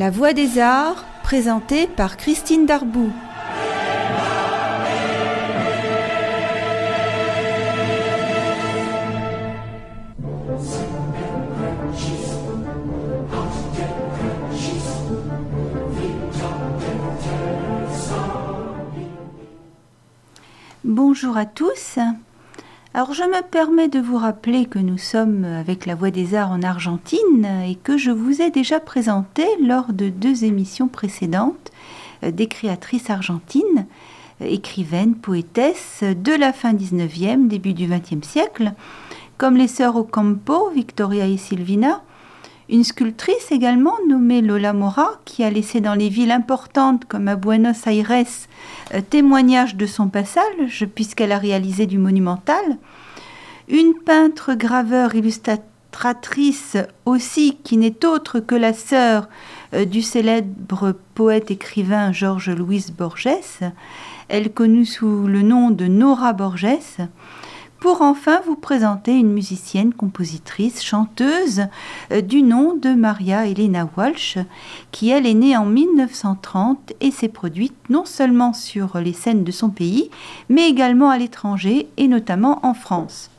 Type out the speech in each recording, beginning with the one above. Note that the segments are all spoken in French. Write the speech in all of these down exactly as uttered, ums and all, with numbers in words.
La Voix des Arts, présentée par Christine Darboux. Bonjour à tous. Alors je me permets de vous rappeler que nous sommes avec la Voix des Arts en Argentine et que je vous ai déjà présenté lors de deux émissions précédentes des créatrices argentines, écrivaines, poétesses de la fin dix-neuvième, début du vingtième siècle, comme les sœurs Ocampo, Victoria et Silvina, une sculptrice également nommée Lola Mora, qui a laissé dans les villes importantes comme à Buenos Aires euh, témoignage de son passage, puisqu'elle a réalisé du monumental. Une peintre, graveur, illustratrice aussi, qui n'est autre que la sœur euh, du célèbre poète-écrivain Jorge Luis Borges, elle connue sous le nom de Nora Borges, pour enfin vous présenter une musicienne, compositrice, chanteuse euh, du nom de Maria Elena Walsh, qui elle est née en mille neuf cent trente et s'est produite non seulement sur les scènes de son pays, mais également à l'étranger et notamment en France.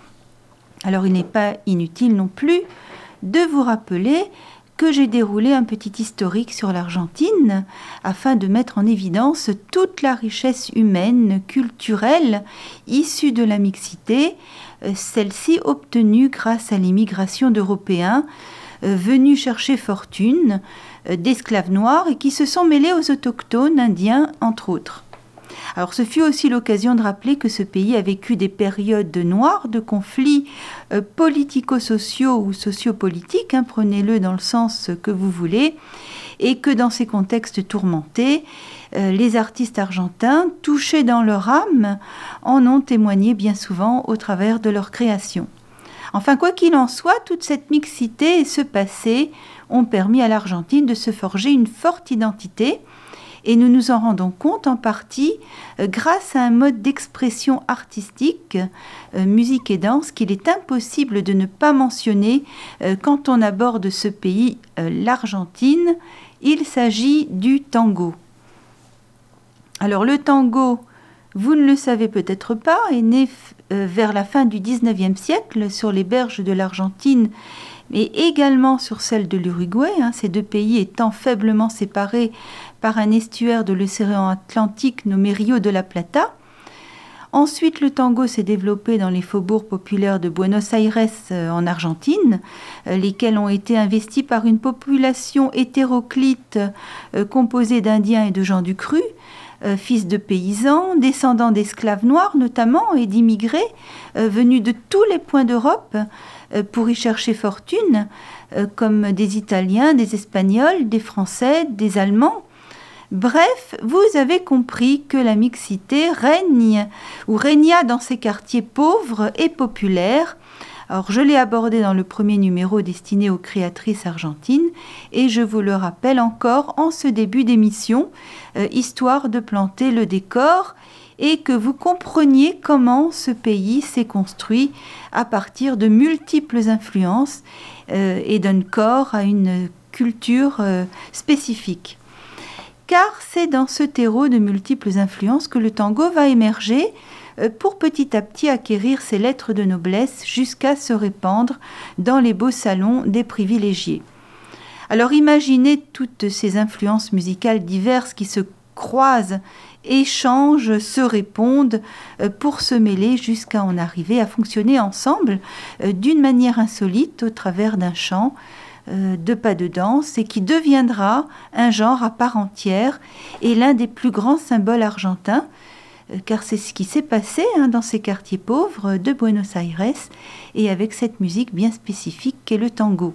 Alors il n'est pas inutile non plus de vous rappeler que j'ai déroulé un petit historique sur l'Argentine afin de mettre en évidence toute la richesse humaine, culturelle, issue de la mixité, celle-ci obtenue grâce à l'immigration d'Européens euh, venus chercher fortune, euh, d'esclaves noirs et qui se sont mêlés aux autochtones indiens, entre autres. Alors ce fut aussi l'occasion de rappeler que ce pays a vécu des périodes noires, de conflits euh, politico-sociaux ou sociopolitiques, hein, prenez-le dans le sens que vous voulez, et que dans ces contextes tourmentés, euh, les artistes argentins, touchés dans leur âme, en ont témoigné bien souvent au travers de leur création. Enfin, quoi qu'il en soit, toute cette mixité et ce passé ont permis à l'Argentine de se forger une forte identité. Et nous nous en rendons compte en partie euh, grâce à un mode d'expression artistique, euh, musique et danse, qu'il est impossible de ne pas mentionner euh, quand on aborde ce pays, euh, l'Argentine. Il s'agit du tango. Alors le tango, vous ne le savez peut-être pas, est né euh, vers la fin du dix-neuvième siècle sur les berges de l'Argentine, mais également sur celle de l'Uruguay, hein, ces deux pays étant faiblement séparés par un estuaire de l'océan Atlantique nommé Rio de la Plata. Ensuite, le tango s'est développé dans les faubourgs populaires de Buenos Aires euh, en Argentine, euh, lesquels ont été investis par une population hétéroclite euh, composée d'Indiens et de gens du cru, euh, fils de paysans, descendants d'esclaves noirs notamment et d'immigrés euh, venus de tous les points d'Europe euh, pour y chercher fortune, euh, comme des Italiens, des Espagnols, des Français, des Allemands. Bref, vous avez compris que la mixité règne ou régna dans ces quartiers pauvres et populaires. Alors, je l'ai abordé dans le premier numéro destiné aux créatrices argentines et je vous le rappelle encore en ce début d'émission, euh, histoire de planter le décor et que vous compreniez comment ce pays s'est construit à partir de multiples influences euh, et donne corps à une culture euh, spécifique. Car c'est dans ce terreau de multiples influences que le tango va émerger pour petit à petit acquérir ses lettres de noblesse jusqu'à se répandre dans les beaux salons des privilégiés. Alors imaginez toutes ces influences musicales diverses qui se croisent, échangent, se répondent pour se mêler jusqu'à en arriver à fonctionner ensemble d'une manière insolite au travers d'un chant, de pas de danse et qui deviendra un genre à part entière et l'un des plus grands symboles argentins, car c'est ce qui s'est passé hein, dans ces quartiers pauvres de Buenos Aires et avec cette musique bien spécifique qu'est le tango.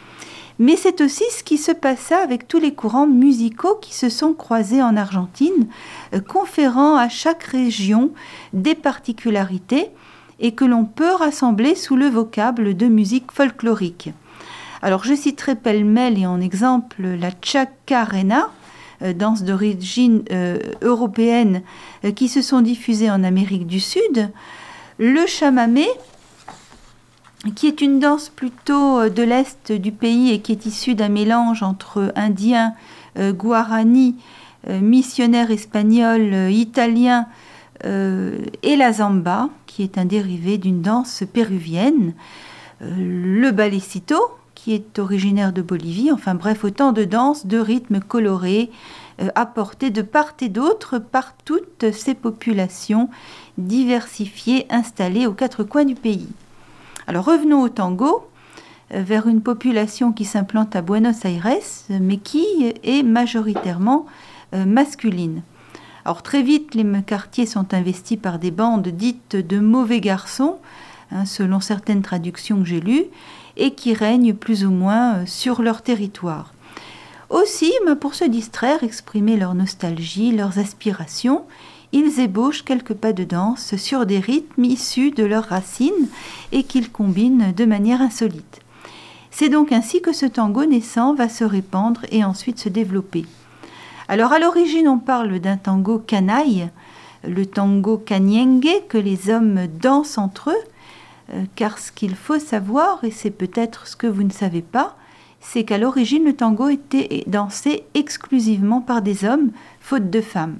Mais c'est aussi ce qui se passa avec tous les courants musicaux qui se sont croisés en Argentine, conférant à chaque région des particularités et que l'on peut rassembler sous le vocable de musique folklorique. Alors je citerai pêle-mêle et en exemple la chacarena, euh, danse d'origine euh, européenne euh, qui se sont diffusées en Amérique du Sud, le chamamé, qui est une danse plutôt de l'est du pays et qui est issue d'un mélange entre indiens, euh, guarani, euh, missionnaires espagnols, euh, italiens euh, et la zamba, qui est un dérivé d'une danse péruvienne, euh, le ballecito, qui est originaire de Bolivie, enfin bref, autant de danses, de rythmes colorés, euh, apportés de part et d'autre par toutes ces populations diversifiées installées aux quatre coins du pays. Alors revenons au tango, euh, vers une population qui s'implante à Buenos Aires, mais qui est majoritairement euh, masculine. Alors très vite, les quartiers sont investis par des bandes dites de mauvais garçons, hein, selon certaines traductions que j'ai lues, et qui règnent plus ou moins euh, sur leur territoire. Aussi, pour se distraire, exprimer leur nostalgie, leurs aspirations, ils ébauchent quelques pas de danse sur des rythmes issus de leurs racines et qu'ils combinent de manière insolite. C'est donc ainsi que ce tango naissant va se répandre et ensuite se développer. Alors à l'origine, on parle d'un tango canaille, le tango canyengue que les hommes dansent entre eux, euh, car ce qu'il faut savoir, et c'est peut-être ce que vous ne savez pas, c'est qu'à l'origine, le tango était dansé exclusivement par des hommes, faute de femmes.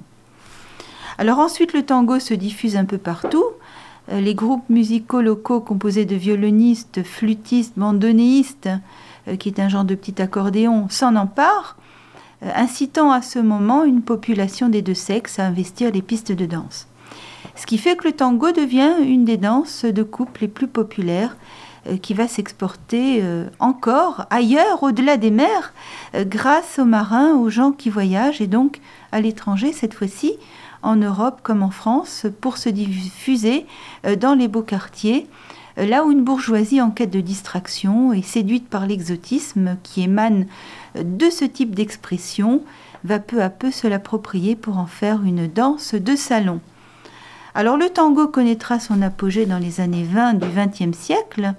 Alors ensuite, le tango se diffuse un peu partout. Euh, les groupes musicaux locaux composés de violonistes, flûtistes, bandonéistes, euh, qui est un genre de petit accordéon, s'en emparent, euh, incitant à ce moment une population des deux sexes à investir les pistes de danse. Ce qui fait que le tango devient une des danses de couple les plus populaires, euh, qui va s'exporter euh, encore ailleurs, au-delà des mers, euh, grâce aux marins, aux gens qui voyagent, et donc à l'étranger cette fois-ci, en Europe comme en France, pour se diffuser dans les beaux quartiers, là où une bourgeoisie en quête de distraction et séduite par l'exotisme qui émane de ce type d'expression, va peu à peu se l'approprier pour en faire une danse de salon. Alors le tango connaîtra son apogée dans les années vingt du vingtième siècle.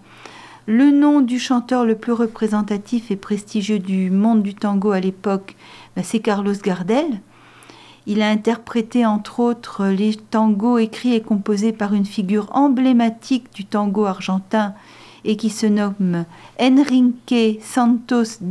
Le nom du chanteur le plus représentatif et prestigieux du monde du tango à l'époque, c'est Carlos Gardel. Il a interprété entre autres les tangos écrits et composés par une figure emblématique du tango argentin et qui se nomme Enrique Santos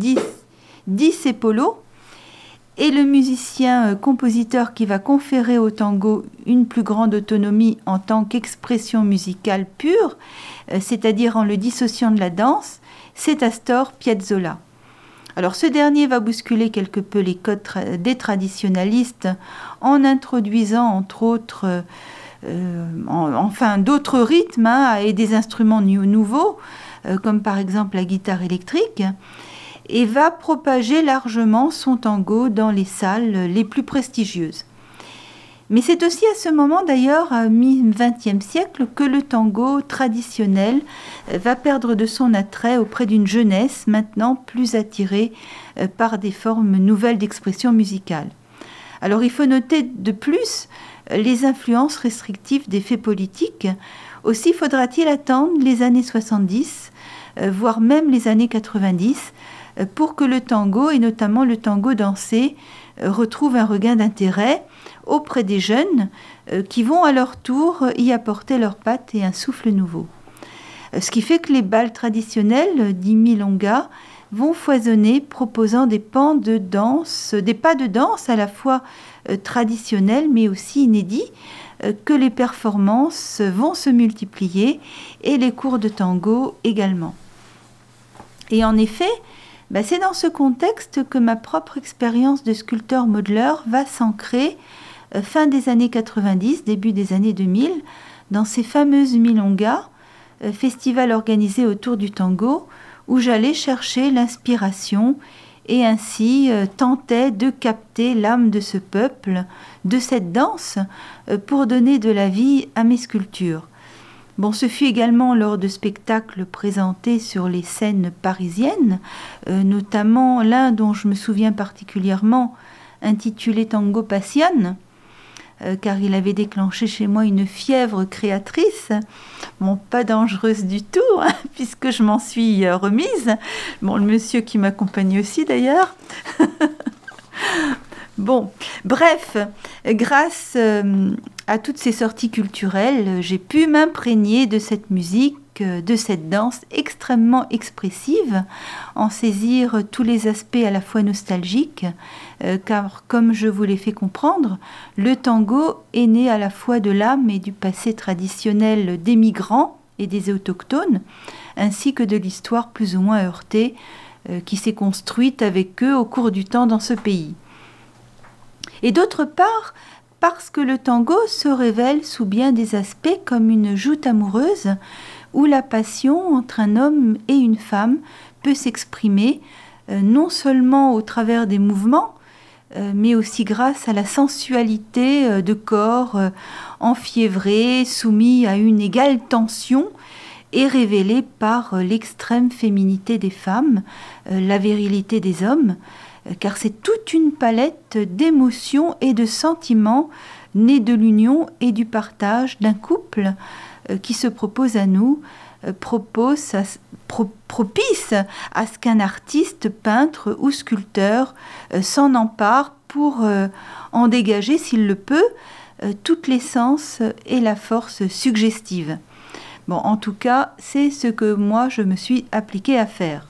Discépolo, et le musicien-compositeur qui va conférer au tango une plus grande autonomie en tant qu'expression musicale pure, c'est-à-dire en le dissociant de la danse, c'est Astor Piazzolla. Alors ce dernier va bousculer quelque peu les codes tra- des traditionalistes en introduisant entre autres euh, en, enfin d'autres rythmes hein, et des instruments nou- nouveaux, euh, comme par exemple la guitare électrique, et va propager largement son tango dans les salles les plus prestigieuses. Mais c'est aussi à ce moment d'ailleurs, à mi-vingtième siècle, que le tango traditionnel va perdre de son attrait auprès d'une jeunesse maintenant plus attirée par des formes nouvelles d'expression musicale. Alors il faut noter de plus les influences restrictives des faits politiques. Aussi faudra-t-il attendre les années soixante-dix, voire même les années quatre-vingt-dix, pour que le tango, et notamment le tango dansé, retrouve un regain d'intérêt auprès des jeunes euh, qui vont à leur tour y apporter leurs pattes et un souffle nouveau. Euh, ce qui fait que les bals traditionnels, dits milongas, vont foisonner proposant des pans de danse, des pas de danse à la fois euh, traditionnels mais aussi inédits, euh, que les performances vont se multiplier et les cours de tango également. Et en effet, bah, c'est dans ce contexte que ma propre expérience de sculpteur modeleur va s'ancrer euh, fin des années quatre-vingt-dix, début des années deux mille, dans ces fameuses milongas, euh, festivals organisés autour du tango, où j'allais chercher l'inspiration et ainsi euh, tentais de capter l'âme de ce peuple, de cette danse, euh, pour donner de la vie à mes sculptures. Bon, ce fut également lors de spectacles présentés sur les scènes parisiennes, euh, notamment l'un dont je me souviens particulièrement, intitulé Tango Passion, euh, car il avait déclenché chez moi une fièvre créatrice, bon, pas dangereuse du tout, hein, puisque je m'en suis euh, remise. Bon, le monsieur qui m'accompagne aussi d'ailleurs. Bon, bref, grâce euh, à toutes ces sorties culturelles, j'ai pu m'imprégner de cette musique musique de cette danse extrêmement expressive, en saisir tous les aspects à la fois nostalgiques, euh, car comme je vous l'ai fait comprendre, le tango est né à la fois de l'âme et du passé traditionnel des migrants et des autochtones, ainsi que de l'histoire plus ou moins heurtée euh, qui s'est construite avec eux au cours du temps dans ce pays. Et d'autre part, parce que le tango se révèle sous bien des aspects comme une joute amoureuse où la passion entre un homme et une femme peut s'exprimer euh, non seulement au travers des mouvements, euh, mais aussi grâce à la sensualité euh, de corps euh, enfiévrés, soumis à une égale tension et révélés par euh, l'extrême féminité des femmes, euh, la virilité des hommes, car c'est toute une palette d'émotions et de sentiments nés de l'union et du partage d'un couple euh, qui se propose à nous, euh, propose à, pro, propice à ce qu'un artiste, peintre ou sculpteur euh, s'en empare pour euh, en dégager, s'il le peut, euh, toute l'essence et la force suggestive. Bon, en tout cas, c'est ce que moi je me suis appliquée à faire.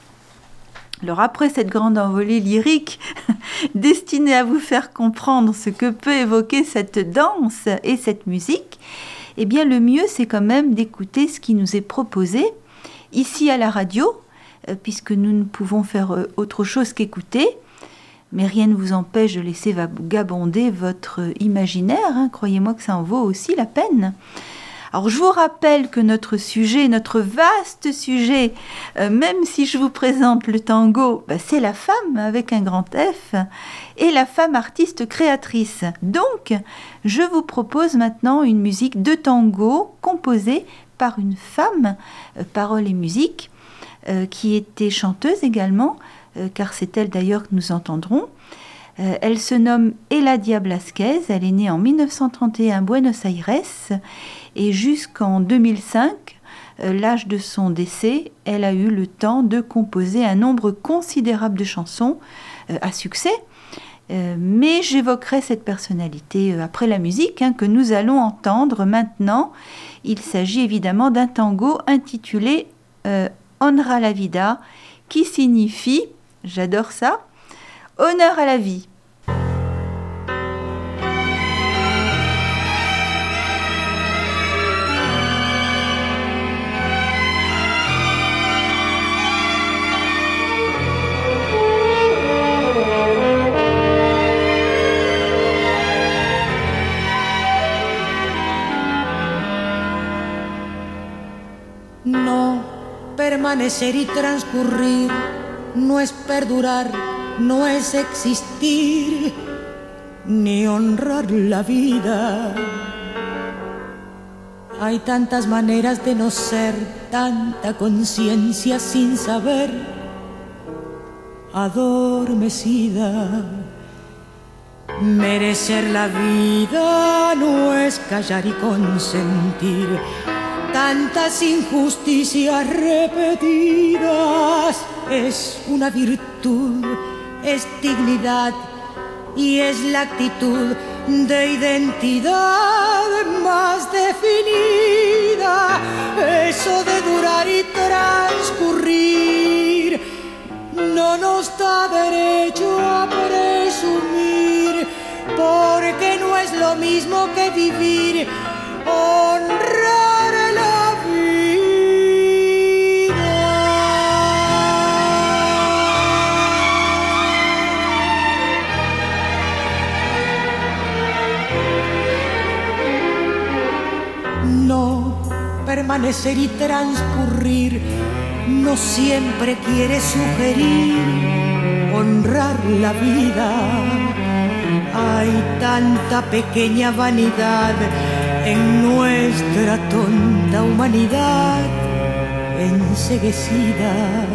Alors après cette grande envolée lyrique destinée à vous faire comprendre ce que peut évoquer cette danse et cette musique, eh bien le mieux c'est quand même d'écouter ce qui nous est proposé ici à la radio, puisque nous ne pouvons faire autre chose qu'écouter, mais rien ne vous empêche de laisser vagabonder votre imaginaire, hein, croyez-moi que ça en vaut aussi la peine. Alors je vous rappelle que notre sujet, notre vaste sujet, euh, même si je vous présente le tango, bah, c'est la femme avec un grand F et la femme artiste créatrice. Donc je vous propose maintenant une musique de tango composée par une femme, euh, paroles et musique, euh, qui était chanteuse également, euh, car c'est elle d'ailleurs que nous entendrons. Euh, elle se nomme Eladia Blasquez, elle est née en mille neuf cent trente et un à Buenos Aires et jusqu'en deux mille cinq, euh, l'âge de son décès, elle a eu le temps de composer un nombre considérable de chansons euh, à succès. Euh, mais j'évoquerai cette personnalité euh, après la musique hein, que nous allons entendre maintenant. Il s'agit évidemment d'un tango intitulé euh, Honra la vida, qui signifie, j'adore ça, honneur à la vie. No permanecer y transcurrir no es perdurar, no es existir, ni honrar la vida. Hay tantas maneras de no ser, tanta conciencia sin saber, adormecida. Merecer la vida no es callar y consentir tantas injusticias repetidas. Es una virtud, es dignidad y es la actitud de identidad más definida. Eso de durar y transcurrir no nos da derecho a presumir, porque no es lo mismo que vivir, honrar la vida. No permanecer y transcurrir no siempre quiere sugerir honrar la vida. Hay tanta pequeña vanidad en nuestra tonta humanidad enceguecida.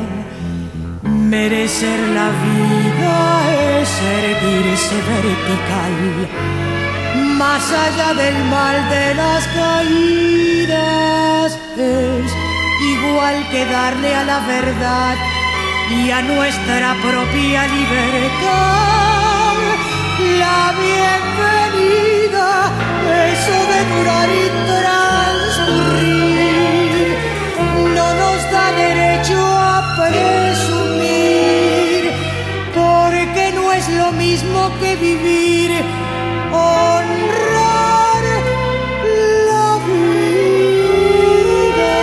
Merecer la vida es erguirse vertical, más allá del mal de las caídas. Es igual que darle a la verdad y a nuestra propia libertad la bienvenida. Eso de durar y transcurrir de vivir, honrar la vida.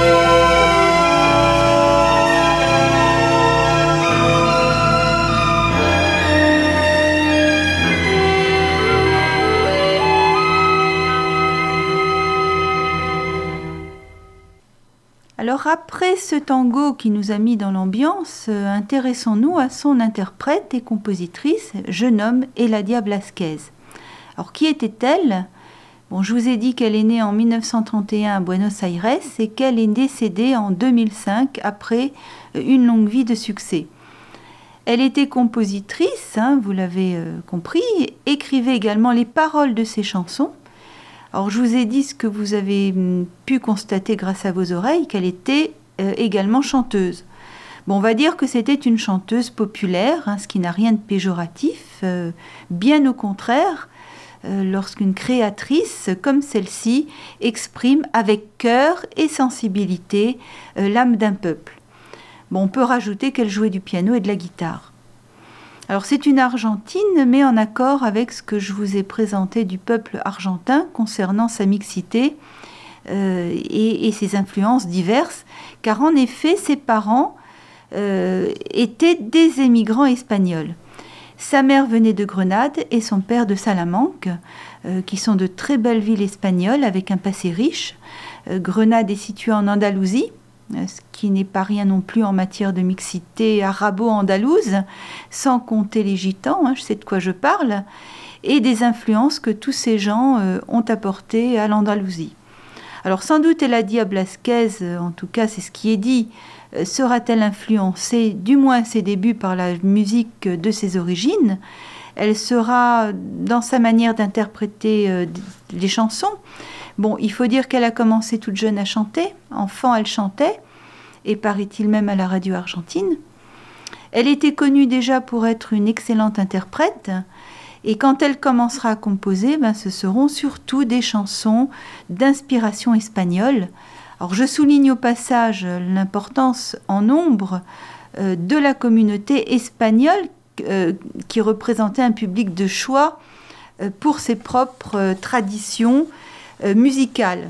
Alors après ce tango qui nous a mis dans l'ambiance, euh, intéressons-nous à son interprète et compositrice, je nomme Eladia Blasquez. Alors qui était-elle ? Bon, je vous ai dit qu'elle est née en mille neuf cent trente et un à Buenos Aires et qu'elle est décédée en deux mille cinq après une longue vie de succès. Elle était compositrice, hein, vous l'avez euh, compris, écrivait également les paroles de ses chansons. Alors je vous ai dit ce que vous avez pu constater grâce à vos oreilles, qu'elle était euh, également chanteuse. Bon, on va dire que c'était une chanteuse populaire, hein, ce qui n'a rien de péjoratif, euh, bien au contraire, euh, lorsqu'une créatrice comme celle-ci exprime avec cœur et sensibilité euh, l'âme d'un peuple. Bon, on peut rajouter qu'elle jouait du piano et de la guitare. Alors c'est une Argentine, mais en accord avec ce que je vous ai présenté du peuple argentin concernant sa mixité euh, et, et ses influences diverses, car en effet ses parents euh, étaient des émigrants espagnols. Sa mère venait de Grenade et son père de Salamanque, euh, qui sont de très belles villes espagnoles avec un passé riche. Euh, Grenade est située en Andalousie, ce qui n'est pas rien non plus en matière de mixité arabo-andalouse, sans compter les gitans, hein, je sais de quoi je parle, et des influences que tous ces gens euh, ont apportées à l'Andalousie. Alors sans doute Eladia Blasquez, en tout cas c'est ce qui est dit, euh, sera-t-elle influencée, du moins à ses débuts, par la musique de ses origines. Elle sera dans sa manière d'interpréter euh, les chansons. Bon, il faut dire qu'elle a commencé toute jeune à chanter. Enfant, elle chantait, et paraît-il même à la radio argentine. Elle était connue déjà pour être une excellente interprète, et quand elle commencera à composer, ben, ce seront surtout des chansons d'inspiration espagnole. Alors, je souligne au passage l'importance en nombre euh, de la communauté espagnole euh, qui représentait un public de choix euh, pour ses propres euh, traditions euh, musicales.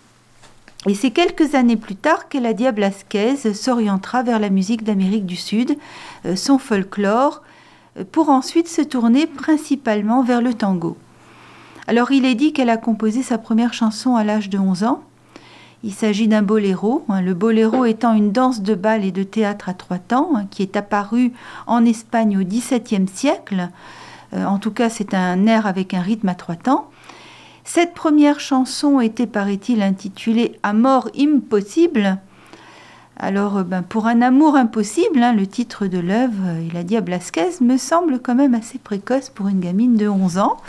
Et c'est quelques années plus tard qu'Eladia Blasquez s'orientera vers la musique d'Amérique du Sud, euh, son folklore, euh, pour ensuite se tourner principalement vers le tango. Alors il est dit qu'elle a composé sa première chanson à l'âge de onze ans. Il s'agit d'un boléro, hein, le boléro étant une danse de bal et de théâtre à trois temps, hein, qui est apparue en Espagne au dix-septième siècle. Euh, en tout cas, c'est un air avec un rythme à trois temps. Cette première chanson était, paraît-il, intitulée « Amor impossible ». Alors, ben, pour un amour impossible, hein, le titre de l'œuvre, Eladia Blasquez, me semble quand même assez précoce pour une gamine de onze ans.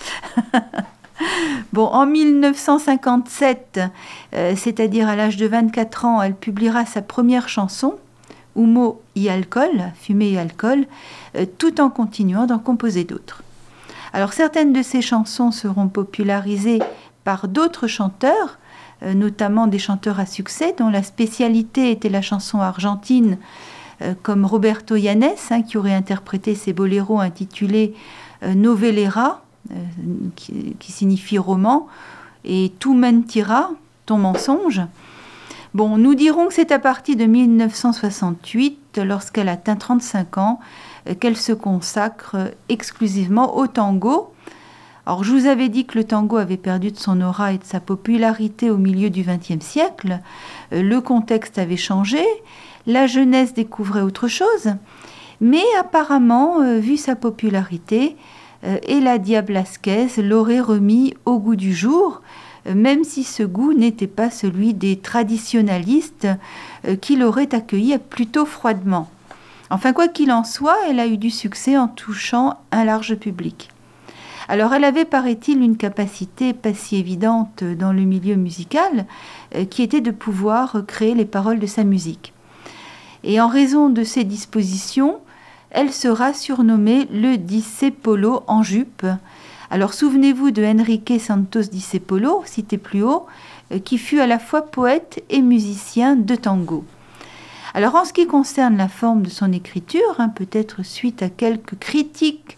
Bon, en mille neuf cent cinquante-sept, euh, c'est-à-dire à l'âge de vingt-quatre ans, elle publiera sa première chanson, « Humo y alcool », fumée et alcool, euh, tout en continuant d'en composer d'autres. Alors certaines de ces chansons seront popularisées par d'autres chanteurs, euh, notamment des chanteurs à succès dont la spécialité était la chanson argentine, euh, comme Roberto Yanes, hein, qui aurait interprété ses boléros intitulés euh, Novelera, euh, qui, qui signifie roman, et Tu mentira, ton mensonge. Bon, nous dirons que c'est à partir de mille neuf cent soixante-huit, lorsqu'elle atteint trente-cinq ans, qu'elle se consacre exclusivement au tango. Alors, je vous avais dit que le tango avait perdu de son aura et de sa popularité au milieu du vingtième siècle. Le contexte avait changé, la jeunesse découvrait autre chose, mais apparemment, euh, vu sa popularité, euh, Eladia Blasquez l'aurait remis au goût du jour, euh, même si ce goût n'était pas celui des traditionalistes euh, qui l'auraient accueilli plutôt froidement. Enfin, quoi qu'il en soit, elle a eu du succès en touchant un large public. Alors, elle avait, paraît-il, une capacité pas si évidente dans le milieu musical, euh, qui était de pouvoir créer les paroles de sa musique. Et en raison de ces dispositions, elle sera surnommée le Discepolo en jupe. Alors, souvenez-vous de Enrique Santos Discepolo, cité plus haut, euh, qui fut à la fois poète et musicien de tango. Alors, en ce qui concerne la forme de son écriture, hein, peut-être suite à quelques critiques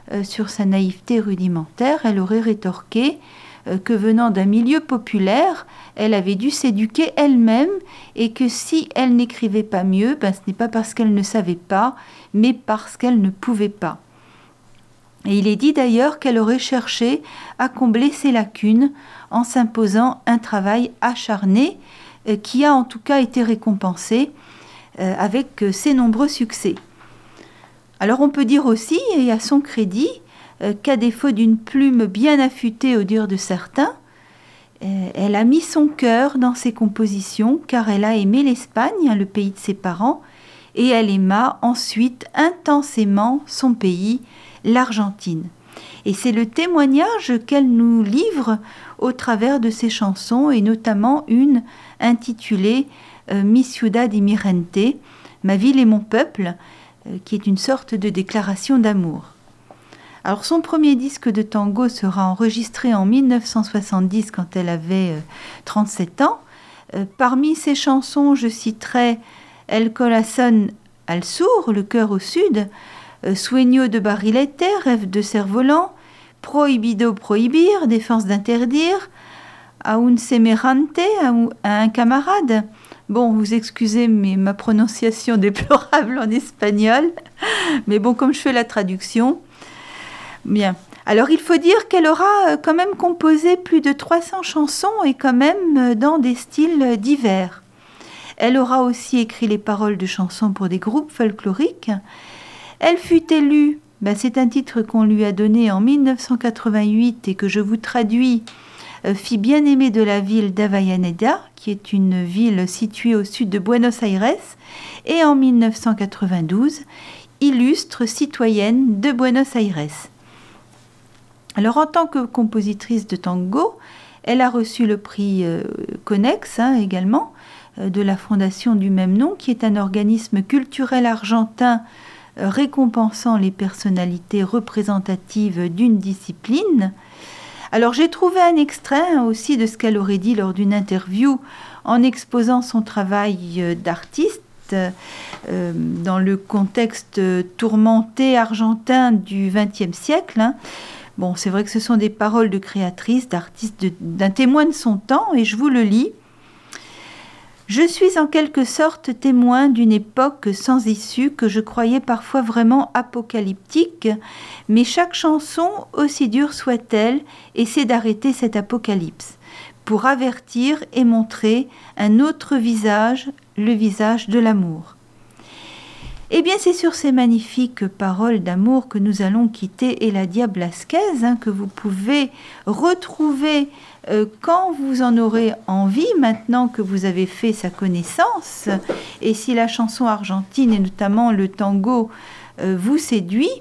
euh, sur sa naïveté rudimentaire, elle aurait rétorqué euh, que venant d'un milieu populaire, elle avait dû s'éduquer elle-même et que si elle n'écrivait pas mieux, ben, ce n'est pas parce qu'elle ne savait pas, mais parce qu'elle ne pouvait pas. Et il est dit d'ailleurs qu'elle aurait cherché à combler ses lacunes en s'imposant un travail acharné euh, qui a en tout cas été récompensé euh, avec euh, ses nombreux succès. Alors on peut dire aussi, et à son crédit, euh, qu'à défaut d'une plume bien affûtée au dur de certains, euh, elle a mis son cœur dans ses compositions car elle a aimé l'Espagne, le pays de ses parents, et elle aima ensuite intensément son pays, l'Argentine. Et c'est le témoignage qu'elle nous livre au travers de ses chansons, et notamment une intitulée euh, Mi ciudad y mi gente, ma ville et mon peuple, euh, qui est une sorte de déclaration d'amour. Alors son premier disque de tango sera enregistré en mille neuf cent soixante-dix quand elle avait euh, trente-sept ans. Euh, parmi ses chansons, je citerai El corazón al sur, le cœur au sud, euh, Sueño de barrilete, rêve de cerf-volant, Prohibido prohibir, défense d'interdire, A un semerante, à un camarade. Bon, vous excusez mais ma prononciation déplorable en espagnol, mais bon, comme je fais la traduction. Bien. Alors, il faut dire qu'elle aura quand même composé plus de trois cents chansons et quand même dans des styles divers. Elle aura aussi écrit les paroles de chansons pour des groupes folkloriques. Elle fut élue, ben c'est un titre qu'on lui a donné en mille neuf cent quatre-vingt-huit et que je vous traduis, euh, fille bien-aimée de la ville d'Avellaneda, qui est une ville située au sud de Buenos Aires, et en mille neuf cent quatre-vingt-douze, illustre citoyenne de Buenos Aires. Alors en tant que compositrice de tango, elle a reçu le prix euh, Connex hein, également, euh, de la fondation du même nom, qui est un organisme culturel argentin euh, récompensant les personnalités représentatives d'une discipline. Alors j'ai trouvé un extrait hein, aussi de ce qu'elle aurait dit lors d'une interview en exposant son travail euh, d'artiste euh, dans le contexte tourmenté argentin du vingtième siècle. Hein. Bon, c'est vrai que ce sont des paroles de créatrice, d'artiste, de, d'un témoin de son temps, et je vous le lis. « Je suis en quelque sorte témoin d'une époque sans issue que je croyais parfois vraiment apocalyptique, mais chaque chanson, aussi dure soit-elle, essaie d'arrêter cet apocalypse, pour avertir et montrer un autre visage, le visage de l'amour. » Eh bien, c'est sur ces magnifiques paroles d'amour que nous allons quitter Eladia Blasquez, hein, que vous pouvez retrouver euh, quand vous en aurez envie, maintenant que vous avez fait sa connaissance. Et si la chanson argentine, et notamment le tango, euh, vous séduit.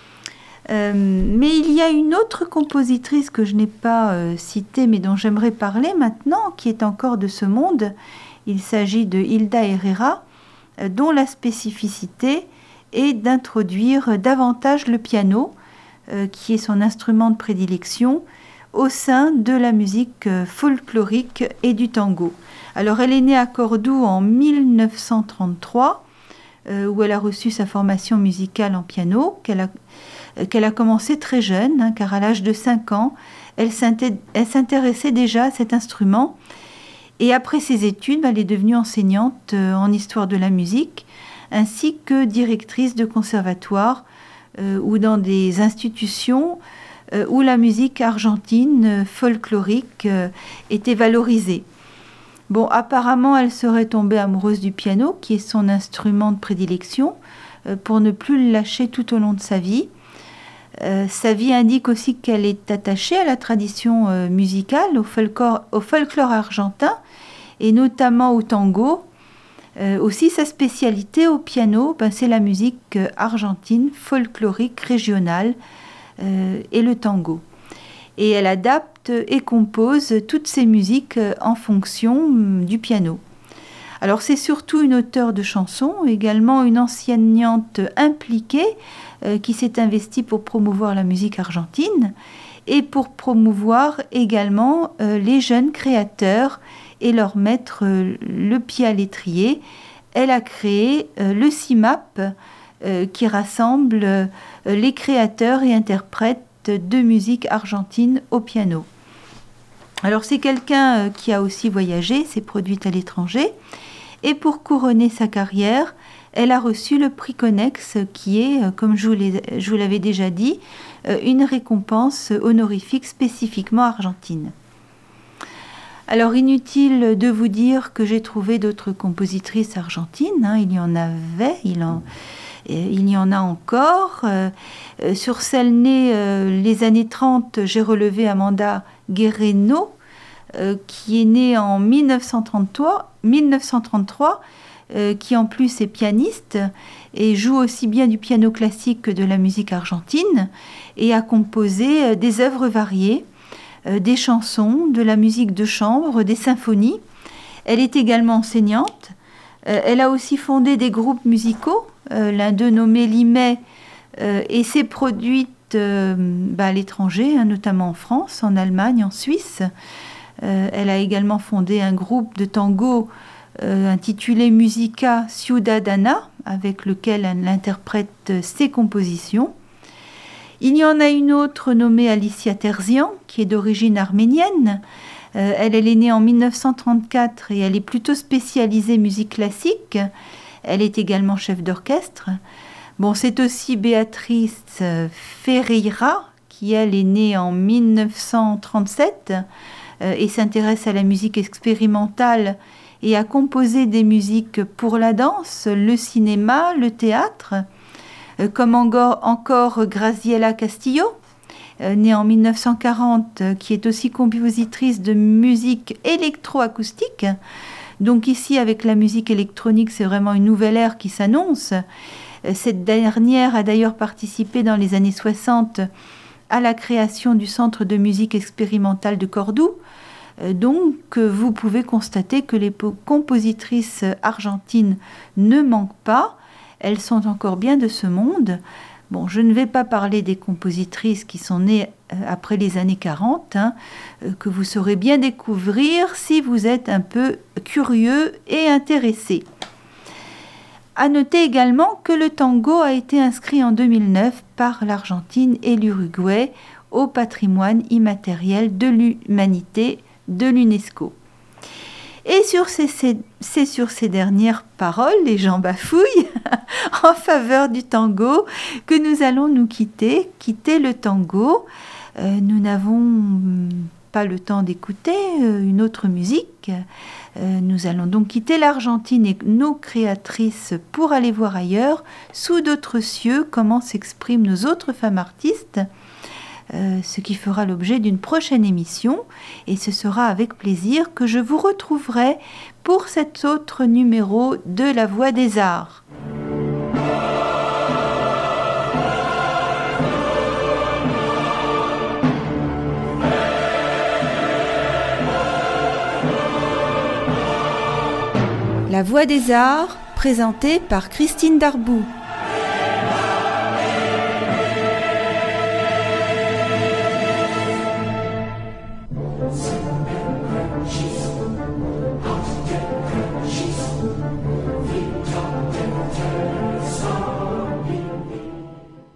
Euh, mais il y a une autre compositrice que je n'ai pas euh, citée, mais dont j'aimerais parler maintenant, qui est encore de ce monde. Il s'agit de Hilda Herrera, dont la spécificité est d'introduire davantage le piano, euh, qui est son instrument de prédilection, au sein de la musique folklorique et du tango. Alors elle est née à Cordoue en mille neuf cent trente-trois, euh, où elle a reçu sa formation musicale en piano, qu'elle a, euh, qu'elle a commencé très jeune, hein, car à l'âge de cinq ans, elle, elle s'intéressait déjà à cet instrument. Et après ses études, elle est devenue enseignante en histoire de la musique, ainsi que directrice de conservatoire euh, ou dans des institutions euh, où la musique argentine folklorique euh, était valorisée. Bon, apparemment, elle serait tombée amoureuse du piano, qui est son instrument de prédilection, euh, pour ne plus le lâcher tout au long de sa vie. Euh, sa vie indique aussi qu'elle est attachée à la tradition euh, musicale, au folklore, au folklore argentin, et notamment au tango. Euh, aussi, sa spécialité au piano, ben, c'est la musique euh, argentine, folklorique, régionale, euh, et le tango. Et elle adapte et compose toutes ses musiques euh, en fonction euh, du piano. Alors, c'est surtout une auteure de chansons, également une enseignante impliquée, qui s'est investi pour promouvoir la musique argentine et pour promouvoir également euh, les jeunes créateurs et leur mettre euh, le pied à l'étrier. Elle a créé euh, le C I M A P, euh, qui rassemble euh, les créateurs et interprètes de musique argentine au piano. Alors c'est quelqu'un euh, qui a aussi voyagé, s'est produite à l'étranger, et pour couronner sa carrière, elle a reçu le prix Connex, qui est, euh, comme je vous, l'ai, je vous l'avais déjà dit, euh, une récompense honorifique spécifiquement argentine. Alors inutile de vous dire que j'ai trouvé d'autres compositrices argentines, hein, il y en avait, il en... Il y en a encore. Euh, sur celle née euh, les années trente, j'ai relevé Amanda Guerrero, euh, qui est née en mille neuf cent trente-trois, mille neuf cent trente-trois euh, qui en plus est pianiste et joue aussi bien du piano classique que de la musique argentine, et a composé euh, des œuvres variées, euh, des chansons, de la musique de chambre, des symphonies. Elle est également enseignante. Euh, elle a aussi fondé des groupes musicaux, euh, l'un d'eux nommé Limay, euh, et s'est produite euh, bah, à l'étranger, hein, notamment en France, en Allemagne, en Suisse. Euh, elle a également fondé un groupe de tango euh, intitulé Musica Ciudadana, avec lequel elle interprète ses compositions. Il y en a une autre nommée Alicia Terzian, qui est d'origine arménienne. Euh, elle, elle est née en mille neuf cent trente-quatre et elle est plutôt spécialisée musique classique. Elle est également chef d'orchestre. Bon, c'est aussi Béatrice Ferreira, qui elle est née en mille neuf cent trente-sept euh, et s'intéresse à la musique expérimentale et a composé des musiques pour la danse, le cinéma, le théâtre, euh, comme encore, encore Graciela Castillo, née en mille neuf cent quarante, qui est aussi compositrice de musique électroacoustique. Donc ici, avec la musique électronique, c'est vraiment une nouvelle ère qui s'annonce. Cette dernière a d'ailleurs participé dans les années soixante à la création du Centre de musique expérimentale de Cordoue. Donc vous pouvez constater que les compositrices argentines ne manquent pas. Elles sont encore bien de ce monde. Bon, je ne vais pas parler des compositrices qui sont nées après les années quarante, hein, que vous saurez bien découvrir si vous êtes un peu curieux et intéressé. À noter également que le tango a été inscrit en deux mille neuf par l'Argentine et l'Uruguay au patrimoine immatériel de l'humanité de l'UNESCO. Et sur ces, ces, c'est sur ces dernières paroles, les gens bafouillent, en faveur du tango, que nous allons nous quitter, quitter le tango. Euh, nous n'avons pas le temps d'écouter euh, une autre musique. Euh, nous allons donc quitter l'Argentine et nos créatrices pour aller voir ailleurs, sous d'autres cieux, comment s'expriment nos autres femmes artistes. Euh, ce qui fera l'objet d'une prochaine émission, et ce sera avec plaisir que je vous retrouverai pour cet autre numéro de La Voix des Arts. La Voix des Arts, présentée par Christine Darboux.